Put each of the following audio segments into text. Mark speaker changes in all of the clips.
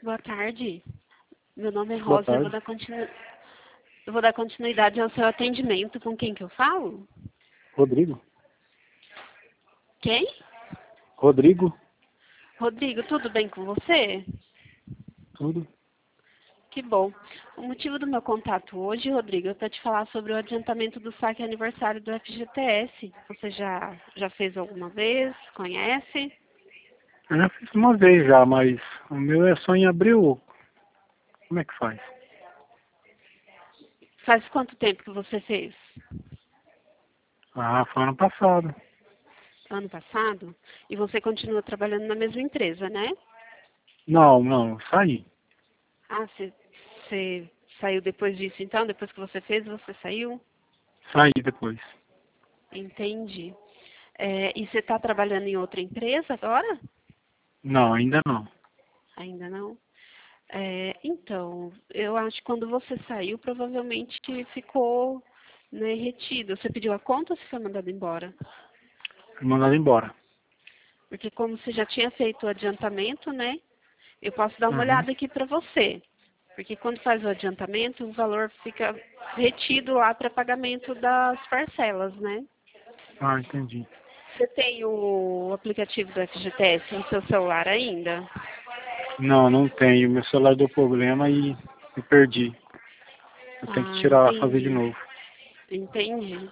Speaker 1: Boa tarde. Meu nome é
Speaker 2: Boa
Speaker 1: Rosa.
Speaker 2: tarde.
Speaker 1: Eu vou dar continuidade ao seu atendimento. Com quem que eu falo?
Speaker 2: Rodrigo?
Speaker 1: Quem?
Speaker 2: Rodrigo?
Speaker 1: Rodrigo, tudo bem com você?
Speaker 2: Tudo?
Speaker 1: Que bom. O motivo do meu contato hoje, Rodrigo, é para te falar sobre o adiantamento do saque aniversário do FGTS. Você já fez alguma vez? Conhece?
Speaker 2: Eu já fiz uma vez já, mas o meu é só em abril. Como é que faz?
Speaker 1: Faz quanto tempo que você fez?
Speaker 2: Ah, foi ano passado.
Speaker 1: Ano passado? E você continua trabalhando na mesma empresa, né?
Speaker 2: Não, saí.
Speaker 1: Ah, você saiu depois disso, então? Depois que você fez, você saiu?
Speaker 2: Saí depois.
Speaker 1: Entendi. E você está trabalhando em outra empresa agora?
Speaker 2: Não, ainda não.
Speaker 1: Ainda não? Então, eu acho que quando você saiu, provavelmente ficou, né, retido. Você pediu a conta ou você foi mandado embora?
Speaker 2: Fui mandado embora.
Speaker 1: Porque como você já tinha feito o adiantamento, né? Eu posso dar uma
Speaker 2: Uhum.
Speaker 1: olhada aqui para você. Porque quando faz o adiantamento, o valor fica retido lá para pagamento das parcelas, né?
Speaker 2: Ah, entendi.
Speaker 1: Você tem o aplicativo do FGTS no seu celular ainda?
Speaker 2: Não tenho. Meu celular deu problema e eu perdi. Eu tenho que
Speaker 1: Ah,
Speaker 2: tirar, fazer de
Speaker 1: entendi.
Speaker 2: novo.
Speaker 1: Entendi.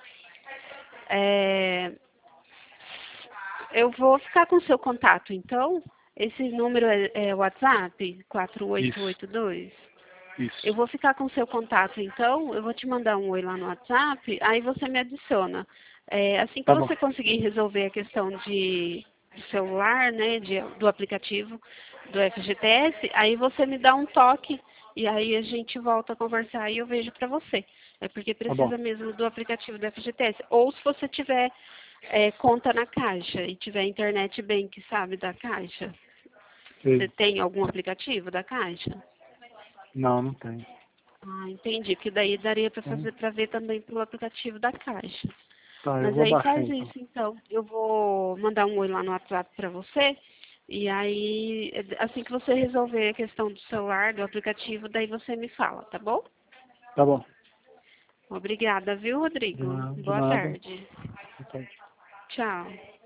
Speaker 1: É, eu vou ficar com o seu contato, então. Esse número é WhatsApp,
Speaker 2: Isso,
Speaker 1: 4882. Eu
Speaker 2: isso.
Speaker 1: vou ficar com o seu contato, então. Eu vou te mandar um oi lá no WhatsApp, aí você me adiciona. Assim que
Speaker 2: Tá bom,
Speaker 1: você conseguir resolver a questão do celular, né, do aplicativo do FGTS, aí você me dá um toque e aí a gente volta a conversar e eu vejo para você. É porque
Speaker 2: tá bom.
Speaker 1: precisa mesmo do aplicativo do FGTS. Ou se você tiver conta na Caixa e tiver internet bank, sabe, da Caixa. Você
Speaker 2: Sei.
Speaker 1: tem algum aplicativo da Caixa?
Speaker 2: Não tenho.
Speaker 1: Ah, entendi. Porque daí daria para
Speaker 2: Então,
Speaker 1: fazer para ver também pelo aplicativo da Caixa.
Speaker 2: tá, eu
Speaker 1: Mas
Speaker 2: vou
Speaker 1: aí
Speaker 2: baixar
Speaker 1: faz
Speaker 2: então.
Speaker 1: isso, então. Eu vou mandar um oi lá no WhatsApp para você. E aí, assim que você resolver a questão do celular, do aplicativo, daí você me fala, tá bom?
Speaker 2: Tá bom.
Speaker 1: Obrigada, viu,
Speaker 2: De
Speaker 1: Rodrigo?
Speaker 2: nada. De
Speaker 1: Boa
Speaker 2: nada.
Speaker 1: tarde.
Speaker 2: Boa tarde.
Speaker 1: Tchau.